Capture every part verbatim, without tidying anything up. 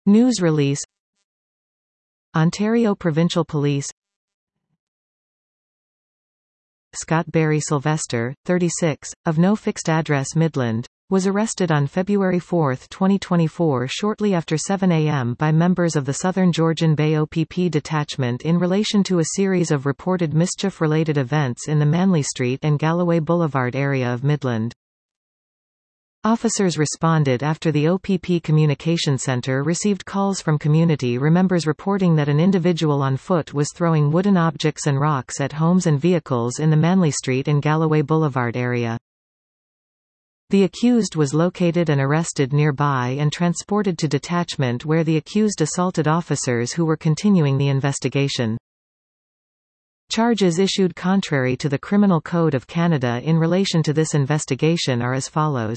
News release. Ontario Provincial Police. Scott Barry Sylvester, thirty-six, of no fixed address Midland, was arrested on February fourth twenty twenty-four shortly after seven a m by members of the Southern Georgian Bay O P P detachment in relation to a series of reported mischief-related events in the Manley Street and Galloway Boulevard area of Midland. Officers responded after the O P P Communication Center received calls from community members reporting that an individual on foot was throwing wooden objects and rocks at homes and vehicles in the Manley Street and Galloway Boulevard area. The accused was located and arrested nearby and transported to detachment where the accused assaulted officers who were continuing the investigation. Charges issued contrary to the Criminal Code of Canada in relation to this investigation are as follows.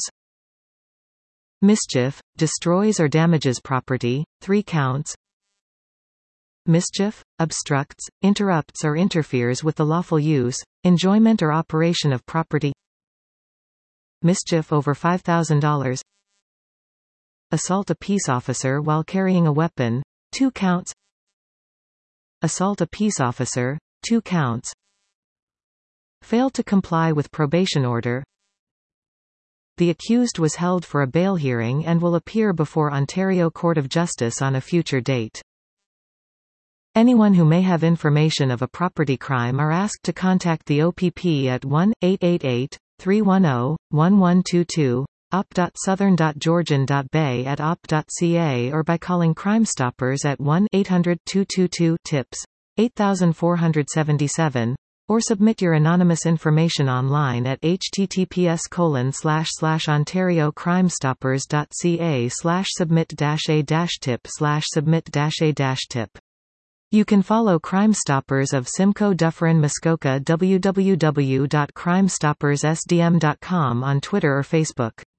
Mischief, destroys or damages property, three counts. Mischief, obstructs, interrupts or interferes with the lawful use, enjoyment or operation of property. Mischief over five thousand dollars. Assault a peace officer while carrying a weapon, two counts. Assault a peace officer, two counts. Failed to comply with probation order. The accused was held for a bail hearing and will appear before Ontario Court of Justice on a future date. Anyone who may have information of a property crime are asked to contact the O P P at one eight eight eight, three one zero, one one two two, o p dot southern dot georgian dot bay at o p dot c a or by calling Crime Stoppers at one eight hundred, two two two, tips, eight four seven seven, or submit your anonymous information online at h t t p s colon slash slash ontario crime stoppers dot c a slash submit dash a dash tip slash submit dash a dash tip. You can follow Crime Stoppers of Simcoe Dufferin Muskoka w w w dot crime stoppers s d m dot com on Twitter or Facebook.